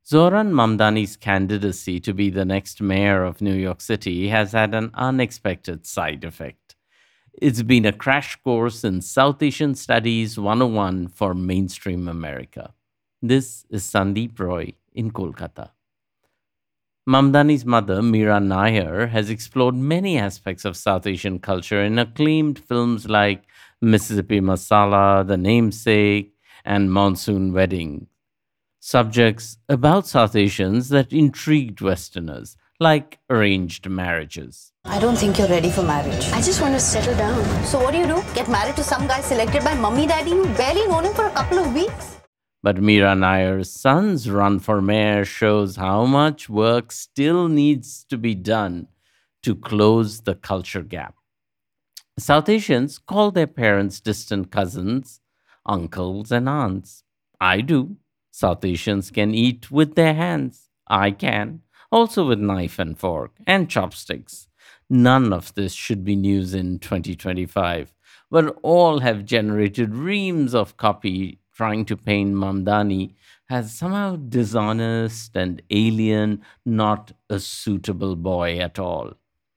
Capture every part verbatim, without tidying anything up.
Zohran Mamdani's candidacy to be the next mayor of New York City has had an unexpected side effect. It's been a crash course in South Asian Studies one oh one for mainstream America. This is Sandeep Roy in Kolkata. Mamdani's mother, Meera Nair, has explored many aspects of South Asian culture in acclaimed films like Mississippi Masala, The Namesake, and Monsoon Wedding. Subjects about South Asians that intrigued Westerners, like arranged marriages. I don't think you're ready for marriage. I just want to settle down. So what do you do? Get married to some guy selected by mummy daddy? You barely known him for a couple of weeks. But Meera Nair's son's run for mayor shows how much work still needs to be done to close the culture gap. South Asians call their parents distant cousins, uncles, and aunts. I do. South Asians can eat with their hands. I can. Also with knife and fork and chopsticks. None of this should be news in twenty twenty-five, but all have generated reams of copy trying to paint Mamdani as somehow dishonest and alien, not a suitable boy at all.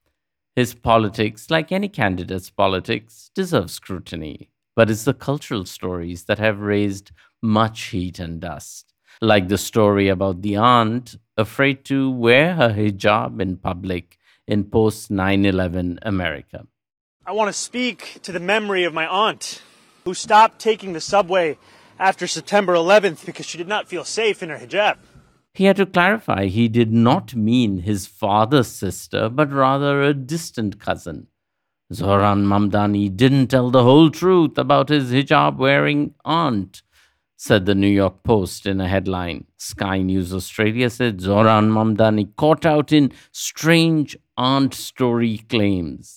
His politics, like any candidate's politics, deserve scrutiny, but it's the cultural stories that have raised much heat and dust, like the story about the aunt afraid to wear her hijab in public in post nine eleven America. I want to speak to the memory of my aunt, who stopped taking the subway after September eleventh because she did not feel safe in her hijab. He had to clarify he did not mean his father's sister, but rather a distant cousin. Zohran Mamdani didn't tell the whole truth about his hijab-wearing aunt, said the New York Post in a headline. Sky News Australia said Zohran Mamdani caught out in strange aunt story claims.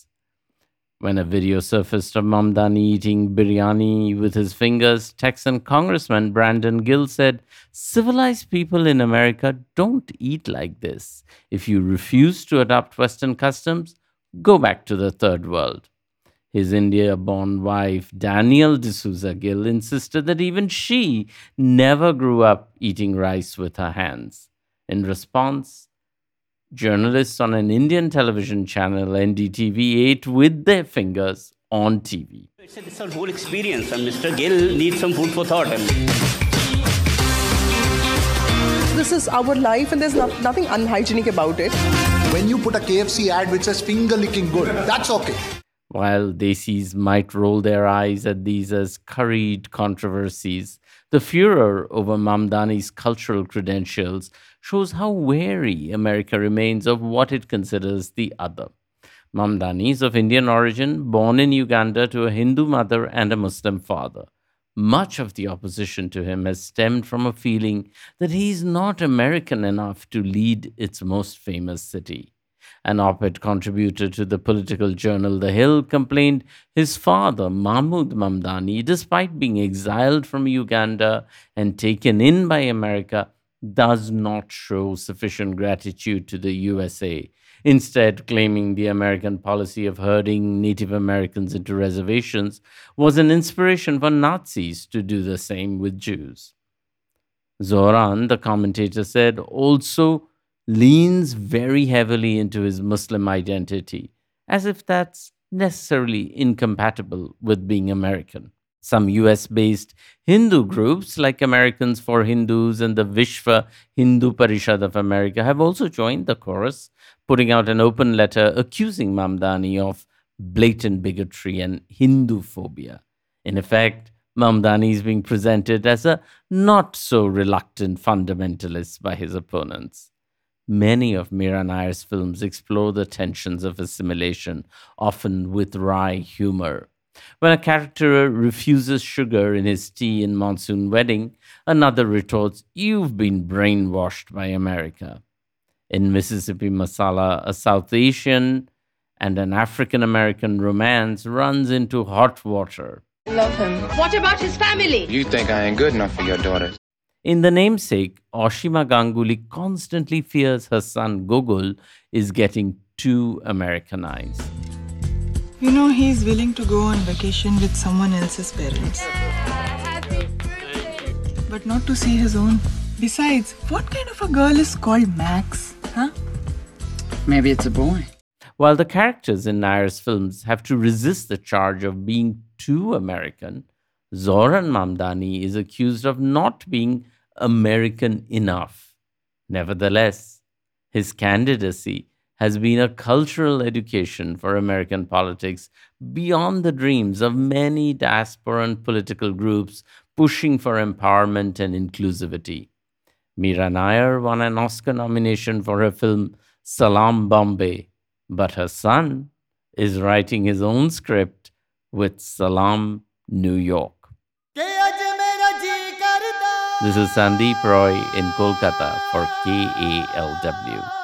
When a video surfaced of Mamdani eating biryani with his fingers, Texan Congressman Brandon Gill said, "Civilized people in America don't eat like this. If you refuse to adopt Western customs, go back to the third world." His India-born wife, Danielle D'Souza Gill, insisted that even she never grew up eating rice with her hands. In response, journalists on an Indian television channel, N D T V, ate with their fingers on T V. It's a, it's a whole experience, and Mister Gill needs some food for thought. This is our life, and there's no, nothing unhygienic about it. When you put a K F C ad which says finger licking good, that's okay. While Desis might roll their eyes at these as curried controversies, the furor over Mamdani's cultural credentials shows how wary America remains of what it considers the other. Mamdani is of Indian origin, born in Uganda to a Hindu mother and a Muslim father. Much of the opposition to him has stemmed from a feeling that he is not American enough to lead its most famous city. An op-ed contributor to the political journal The Hill complained his father, Mahmood Mamdani, despite being exiled from Uganda and taken in by America, does not show sufficient gratitude to the U S A, instead claiming the American policy of herding Native Americans into reservations was an inspiration for Nazis to do the same with Jews. Zohran, the commentator said, also leans very heavily into his Muslim identity, as if that's necessarily incompatible with being American. Some U S-based Hindu groups like Americans for Hindus and the Vishva Hindu Parishad of America have also joined the chorus, putting out an open letter accusing Mamdani of blatant bigotry and Hindu phobia. In effect, Mamdani is being presented as a not-so-reluctant fundamentalist by his opponents. Many of Meera Nair's films explore the tensions of assimilation, often with wry humor. When a character refuses sugar in his tea in Monsoon Wedding, another retorts, "You've been brainwashed by America." In Mississippi Masala, a South Asian and an African-American romance runs into hot water. Love him. What about his family? You think I ain't good enough for your daughter? In The Namesake, Oshima Ganguly constantly fears her son Gogol is getting too Americanized. You know, he's willing to go on vacation with someone else's parents. But not to see his own. Besides, what kind of a girl is called Max? Huh? Maybe it's a boy. While the characters in Nair's films have to resist the charge of being too American, Zoran Mamdani is accused of not being American enough. Nevertheless, his candidacy has been a cultural education for American politics beyond the dreams of many diasporan political groups pushing for empowerment and inclusivity. Meera Nair won an Oscar nomination for her film Salaam Bombay, but her son is writing his own script with Salaam New York. This is Sandeep Roy in Kolkata for K A L W.